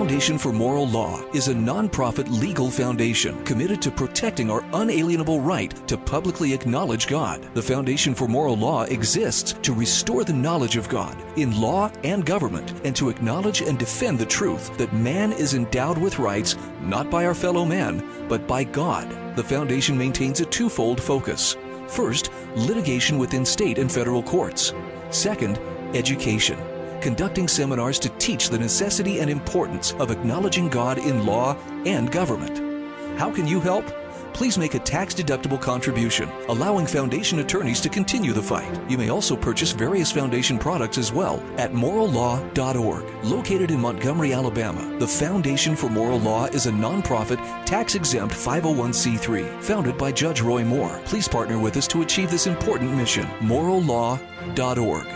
Foundation for Moral Law is a nonprofit legal foundation committed to protecting our unalienable right to publicly acknowledge God. The Foundation for Moral Law exists to restore the knowledge of God in law and government and to acknowledge and defend the truth that man is endowed with rights not by our fellow man, but by God. The foundation maintains a twofold focus. First, litigation within state and federal courts. Second, education, conducting seminars to teach the necessity and importance of acknowledging God in law and government. How can you help? Please make a tax-deductible contribution, allowing foundation attorneys to continue the fight. You may also purchase various foundation products as well at moral law dot org. Located in Montgomery, Alabama, the Foundation for Moral Law is a nonprofit, tax-exempt five oh one c three, founded by Judge Roy Moore. Please partner with us to achieve this important mission. moral law dot org.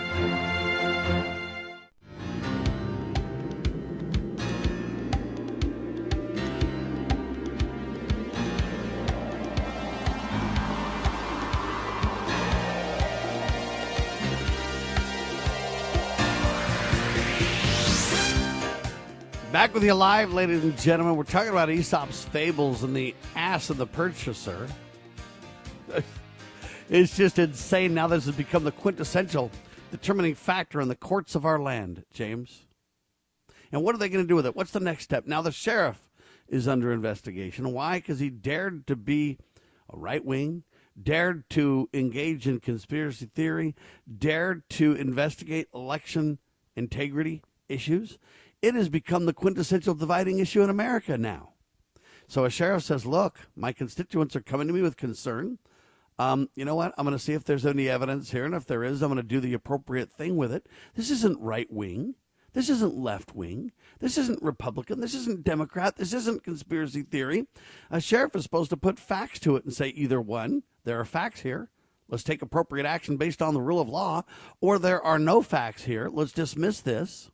Back with you live, ladies and gentlemen. We're talking about Aesop's fables and the ass of the purchaser. It's just insane. Now this has become the quintessential determining factor in the courts of our land, James. And what are they going to do with it? What's the next step? Now the sheriff is under investigation. Why? Because he dared to be a right wing, dared to engage in conspiracy theory, dared to investigate election integrity issues. It has become the quintessential dividing issue in America now. So a sheriff says, look, my constituents are coming to me with concern. Um, you know what? I'm going to see if there's any evidence here. And if there is, I'm going to do the appropriate thing with it. This isn't right wing. This isn't left wing. This isn't Republican. This isn't Democrat. This isn't conspiracy theory. A sheriff is supposed to put facts to it and say either one, there are facts here. Let's take appropriate action based on the rule of law. Or there are no facts here. Let's dismiss this.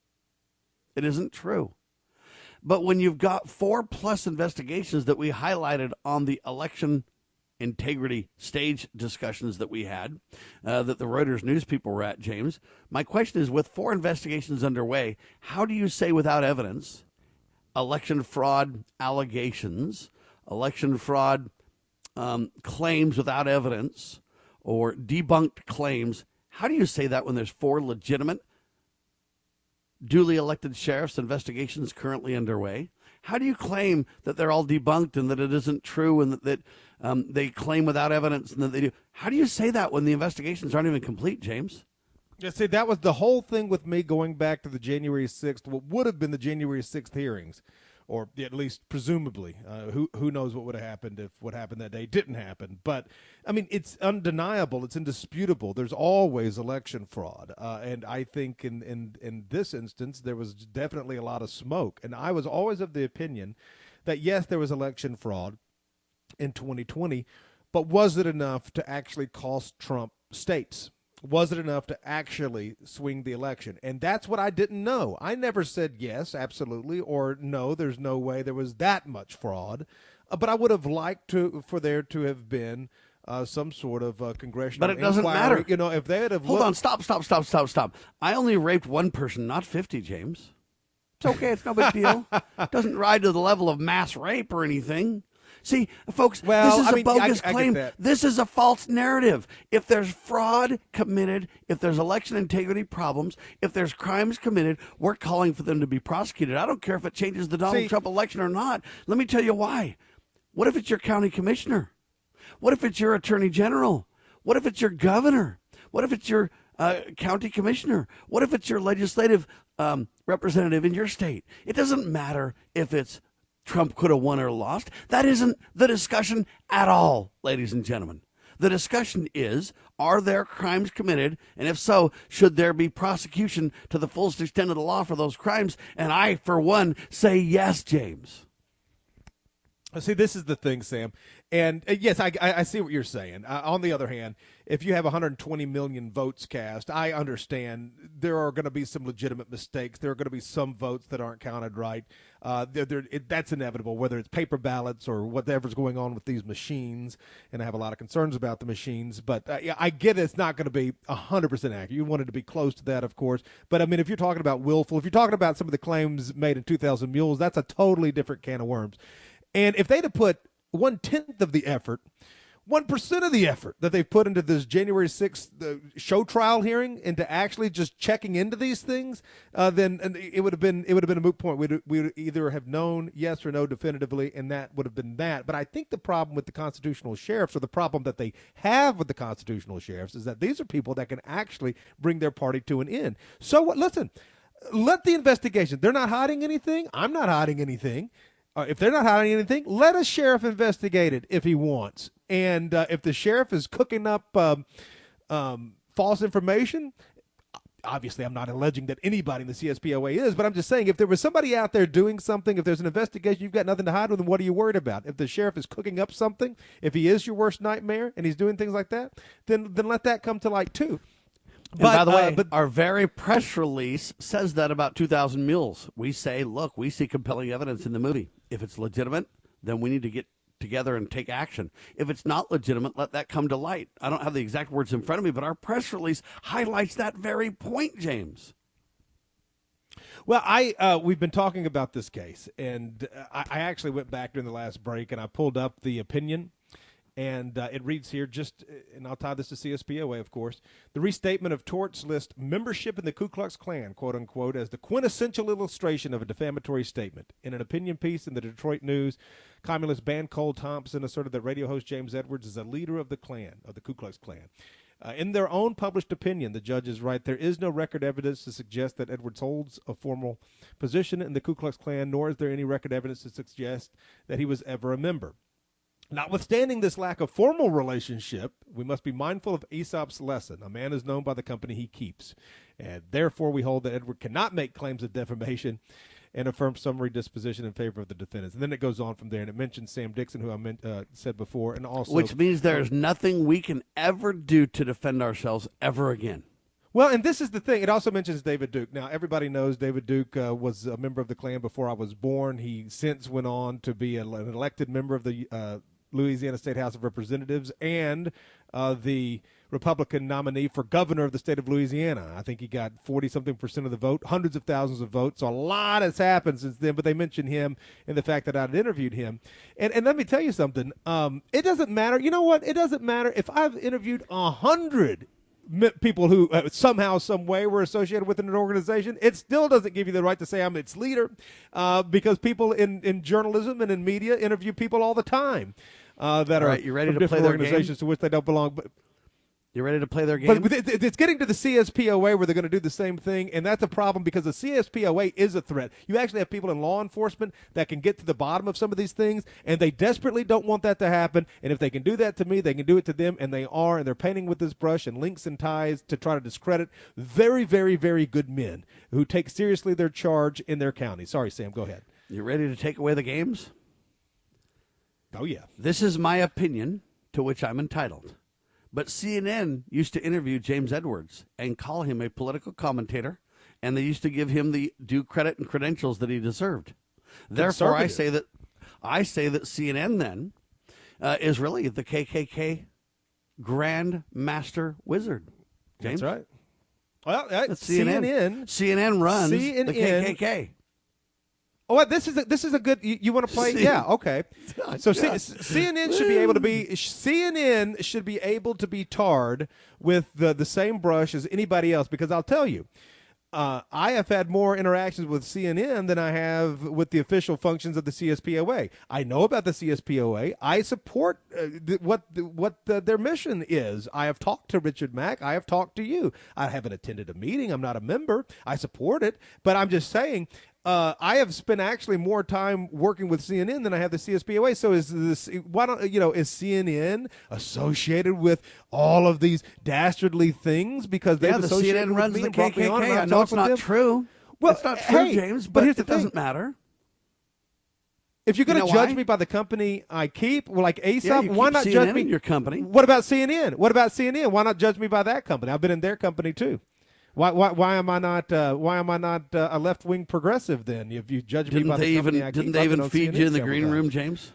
It isn't true. But when you've got four plus investigations that we highlighted on the election integrity stage discussions that we had, uh, that the Reuters news people were at, James, my question is, with four investigations underway, how do you say without evidence, election fraud allegations, election fraud um, claims without evidence, or debunked claims, how do you say that when there's four legitimate duly elected sheriffs investigations currently underway? How do you claim that they're all debunked and that it isn't true and that, that um, they claim without evidence and that they do? How do you say that when the investigations aren't even complete, James? Yeah, see, that was the whole thing with me going back to the January sixth, what would have been the January sixth hearings, or at least presumably. Uh, who who knows what would have happened if what happened that day didn't happen. But, I mean, it's undeniable. It's indisputable. There's always election fraud. Uh, and I think in, in, in this instance, there was definitely a lot of smoke. And I was always of the opinion that, yes, there was election fraud in twenty twenty, but was it enough to actually cost Trump states? Was it enough to actually swing the election? And that's what I didn't know. I never said yes, absolutely, or no, there's no way there was that much fraud. Uh, but I would have liked to for there to have been uh, some sort of uh, congressional But it doesn't inquiry. matter. You know, if they had have Hold looked- on, stop, stop, stop, stop, stop. I only raped one person, not fifty, James. It's okay. It's no big deal. It doesn't rise to the level of mass rape or anything. See, folks, Well, this is I a mean, bogus I- I get claim. that. This is a false narrative. If there's fraud committed, if there's election integrity problems, if there's crimes committed, we're calling for them to be prosecuted. I don't care if it changes the Donald See- Trump election or not. Let me tell you why. What if it's your county commissioner? What if it's your attorney general? What if it's your governor? What if it's your uh, county commissioner? What if it's your legislative um, representative in your state? It doesn't matter if it's Trump could have won or lost. That isn't the discussion at all, ladies and gentlemen. The discussion is, are there crimes committed? And if so, should there be prosecution to the fullest extent of the law for those crimes? And I, for one, say yes, James. See, this is the thing, Sam. And uh, yes, I, I, I see what you're saying. Uh, on the other hand, if you have one hundred twenty million votes cast, I understand there are going to be some legitimate mistakes. There are going to be some votes that aren't counted right. Uh, they're, they're, it, that's inevitable, whether it's paper ballots or whatever's going on with these machines. And I have a lot of concerns about the machines. But uh, yeah, I get it's not going to be one hundred percent accurate. You want it to be close to that, of course. But, I mean, if you're talking about willful, if you're talking about some of the claims made in two thousand Mules, that's a totally different can of worms. And if they'd have put one-tenth of the effort, one percent of the effort that they've put into this January sixth uh, show trial hearing into actually just checking into these things, uh, then it would have been it would have been a moot point. We'd, we would either have known yes or no definitively, and that would have been that. But I think the problem with the constitutional sheriffs, or the problem that they have with the constitutional sheriffs, is that these are people that can actually bring their party to an end. So what? Listen, let the investigation. They're not hiding anything. I'm not hiding anything. Uh, if they're not hiding anything, let a sheriff investigate it if he wants. And uh, if the sheriff is cooking up um, um, false information, obviously I'm not alleging that anybody in the C S P O A is, but I'm just saying if there was somebody out there doing something, if there's an investigation, you've got nothing to hide with, then what are you worried about? If the sheriff is cooking up something, if he is your worst nightmare and he's doing things like that, then then let that come to light too. And but, by the way, uh, but, our very press release says that about two thousand Mules. We say, look, we see compelling evidence in the movie. If it's legitimate, then we need to get together and take action. If it's not legitimate, let that come to light. I don't have the exact words in front of me, but our press release highlights that very point, James. Well, I uh, we've been talking about this case, and I, I actually went back during the last break, and I pulled up the opinion. And uh, it reads here, just, and I'll tie this to C S P O A, of course, the restatement of torts list membership in the Ku Klux Klan, quote unquote, as the quintessential illustration of a defamatory statement. In an opinion piece in the Detroit News, communist band Cole Thompson asserted that radio host James Edwards is a leader of the Klan, of the Ku Klux Klan. Uh, in their own published opinion, the judges write, there is no record evidence to suggest that Edwards holds a formal position in the Ku Klux Klan, nor is there any record evidence to suggest that he was ever a member. Notwithstanding this lack of formal relationship, we must be mindful of Aesop's lesson. A man is known by the company he keeps. And therefore, we hold that Edward cannot make claims of defamation and affirm summary disposition in favor of the defendants. And then it goes on from there, and it mentions Sam Dixon, who I meant, uh, said before, and also... Which means there's nothing we can ever do to defend ourselves ever again. Well, and this is the thing. It also mentions David Duke. Now, everybody knows David Duke uh, was a member of the Klan before I was born. He since went on to be an elected member of the uh, Louisiana State House of Representatives and uh, the Republican nominee for governor of the state of Louisiana. I think he got forty-something percent of the vote, hundreds of thousands of votes. So a lot has happened since then, but they mentioned him and the fact that I'd interviewed him. And, and let me tell you something. Um, it doesn't matter. You know what? It doesn't matter if I've interviewed a hundred people who uh, somehow, some way were associated with an organization. It still doesn't give you the right to say I'm its leader uh, because people in, in journalism and in media interview people all the time uh, that all are right, you ready from to play different their organizations game? to which they don't belong. But You ready to play their game? But it's getting to the C S P O A where they're going to do the same thing, and that's a problem because the C S P O A is a threat. You actually have people in law enforcement that can get to the bottom of some of these things, and they desperately don't want that to happen. And if they can do that to me, they can do it to them, and they are, and they're painting with this brush and links and ties to try to discredit very, very, very good men who take seriously their charge in their county. Sorry, Sam, go ahead. You ready to take away the games? Oh, yeah. This is my opinion to which I'm entitled. But C N N used to interview James Edwards and call him a political commentator, and they used to give him the due credit and credentials that he deserved. Therefore, I say that I say that C N N then uh, is really the K K K Grand Master Wizard. James? That's right. Well, uh, C N N. C N N. C N N runs C N N. the K K K. Oh, this is a, this is a good. You, you want to play? C- yeah, okay. So C- C N N should be able to be C N N should be able to be tarred with the the same brush as anybody else, because I'll tell you, uh, I have had more interactions with C N N than I have with the official functions of the C S P O A. I know about the C S P O A. I support uh, th- what th- what uh, their mission is. I have talked to Richard Mack. I have talked to you. I haven't attended a meeting. I'm not a member. I support it, but I'm just saying. Uh, I have spent actually more time working with C N N than I have the C S P O A. So is this? Why don't you know? Is C N N associated with all of these dastardly things because they've yeah, the associated C N N with runs me the and brought K me K on K. and I I've know talked it's with not them? true. Well, it's not true, hey, James, but but here's the it doesn't thing. matter. If you're going to You know judge why? me by the company I keep, well, like Yeah, Aesop, you why keep not C N judge N me? in your company. What about C N N? What about C N N? Why not judge me by that company? I've been in their company too. Why? Why? Why am I not? Uh, why am I not uh, a left wing progressive then? If you judge me Didn't by they the company even I keep, didn't they I've been even on feed C N N you in the several green times. room, James?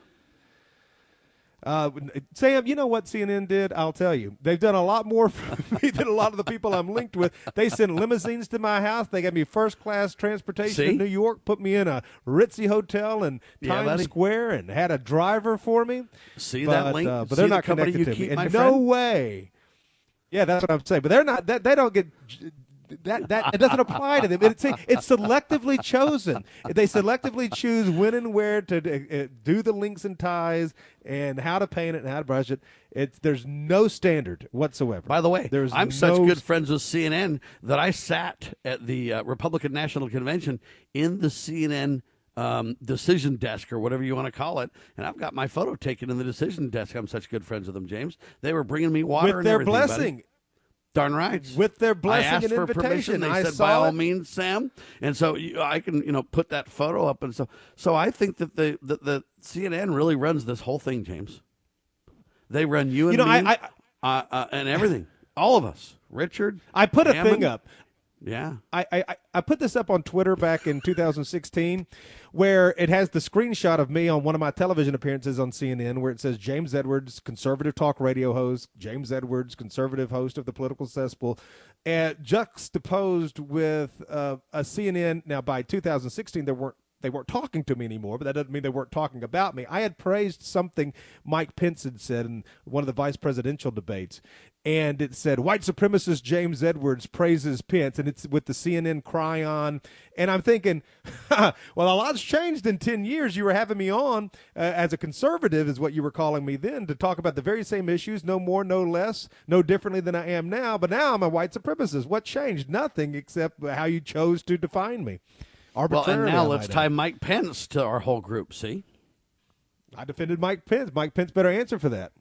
Uh, Sam, you know what C N N did? I'll tell you. They've done a lot more for me than a lot of the people I'm linked with. They sent limousines to my house. They gave me first-class transportation See? in New York, put me in a ritzy hotel in Yeah, Times buddy. Square, and had a driver for me. See but, that link? Uh, but See they're the not company connected you to keep, me. my And no friend? way. Yeah, that's what I'm saying. But they're not. They, they don't get. That that it doesn't apply to them. It's it's selectively chosen. They selectively choose when and where to uh, do the links and ties and how to paint it and how to brush it. It's there's no standard whatsoever. By the way, there's I'm no such good friends with C N N that I sat at the uh, Republican National Convention in the C N N um, decision desk or whatever you want to call it, and I've got my photo taken in the decision desk. I'm such good friends with them, James. They were bringing me water with and their everything, blessing. buddy. Darn right. With their blessing I asked and for invitation. permission. They I said, saw by all it. means, Sam. And so you, I can, you know, put that photo up. And so, so I think that the, that the C N N really runs this whole thing, James. They run you and You know, me I- I- uh, uh, and everything. All of us. Richard. I put a Hammond. thing up. Yeah. I, I, I put this up on Twitter back in two thousand sixteen where it has the screenshot of me on one of my television appearances on C N N where it says James Edwards, conservative talk radio host, James Edwards, conservative host of the Political Cesspool, and juxtaposed with uh, a C N N. Now, by two thousand sixteen, there weren't they weren't talking to me anymore, but that doesn't mean they weren't talking about me. I had praised something Mike Pence had said in one of the vice presidential debates, and it said, white supremacist James Edwards praises Pence, and it's with the C N N cryon. And I'm thinking, well, a lot's changed in ten years. You were having me on uh, as a conservative is what you were calling me then to talk about the very same issues, no more, no less, no differently than I am now. But now I'm a white supremacist. What changed? Nothing except how you chose to define me. Well, and Arbitrarily, now I let's might tie add. Mike Pence to our whole group, see? I defended Mike Pence. Mike Pence better answer for that.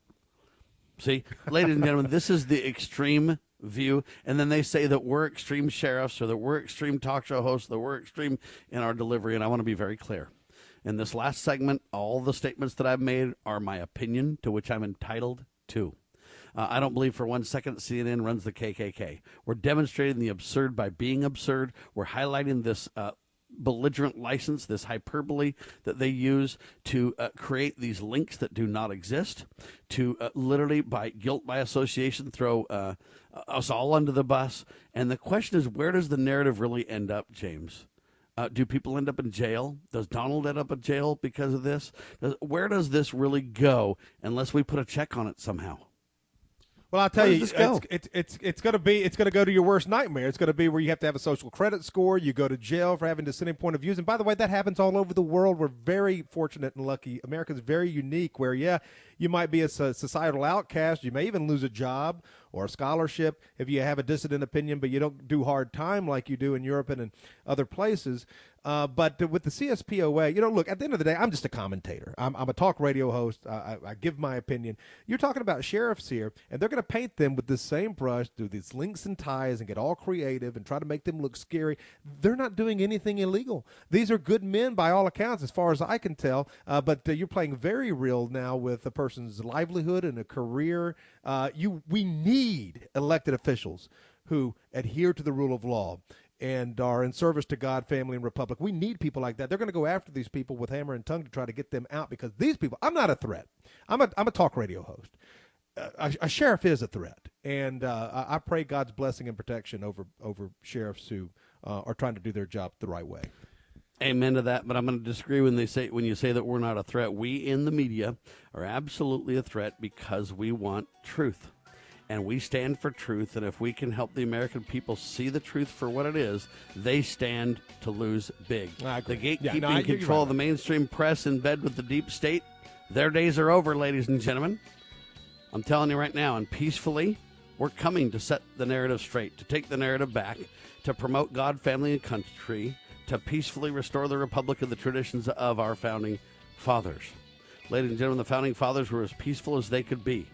See, ladies and gentlemen, this is the extreme view, and then they say that we're extreme sheriffs or that we're extreme talk show hosts, that we're extreme in our delivery, and I want to be very clear. In this last segment, all the statements that I've made are my opinion, to which I'm entitled to. Uh, I don't believe for one second C N N runs the K K K. We're demonstrating the absurd by being absurd. We're highlighting this uh, belligerent license, this hyperbole that they use to uh, create these links that do not exist, to uh, literally, by guilt by association, throw uh, us all under the bus. And the question is, where does the narrative really end up, James? Uh, do people end up in jail? Does Donald end up in jail because of this? Does, where does this really go unless we put a check on it somehow? Well, I'll tell Where you, does this go? it's it's it's, it's going to be it's going to go to your worst nightmare. It's going to be where you have to have a social credit score. You go to jail for having dissenting point of views. And by the way, that happens all over the world. We're very fortunate and lucky. America's very unique. Where yeah, you might be a societal outcast. You may even lose a job or a scholarship if you have a dissident opinion, but you don't do hard time like you do in Europe and in other places. Uh, but with the C S P O A, you know, look, at the end of the day, I'm just a commentator. I'm, I'm a talk radio host. I, I, I give my opinion. You're talking about sheriffs here, and they're going to paint them with the same brush, do these links and ties, and get all creative and try to make them look scary. They're not doing anything illegal. These are good men by all accounts, as far as I can tell. Uh, but uh, you're playing very real now with a person's livelihood and a career. Uh, you, we need elected officials who adhere to the rule of law and are in service to God, family, and republic. We need people like that. They're going to go after these people with hammer and tongue to try to get them out because these people, I'm not a threat. I'm a, I'm a talk radio host. Uh, a, a sheriff is a threat. And uh, I, I pray God's blessing and protection over, over sheriffs who uh, are trying to do their job the right way. Amen to that, but I'm going to disagree when they say when you say that we're not a threat. We in the media are absolutely a threat because we want truth. And we stand for truth, and if we can help the American people see the truth for what it is, they stand to lose big. I The agree. gatekeeping Yeah, no, I- you're control right. of the mainstream press in bed with the deep state, their days are over, ladies and gentlemen. I'm telling you right now, and peacefully, we're coming to set the narrative straight, to take the narrative back, to promote God, family, and country, to peacefully restore the republic and the traditions of our founding fathers. Ladies and gentlemen, the founding fathers were as peaceful as they could be.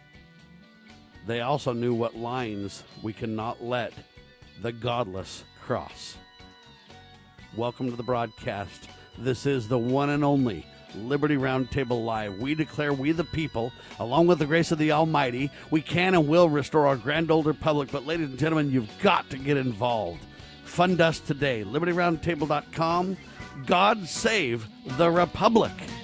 They also knew what lines we cannot let the godless cross. Welcome to the broadcast. This is the one and only Liberty Roundtable Live. We declare, we the people, along with the grace of the Almighty, we can and will restore our grand old republic. But ladies and gentlemen, you've got to get involved. Fund us today. liberty roundtable dot com. God save the Republic.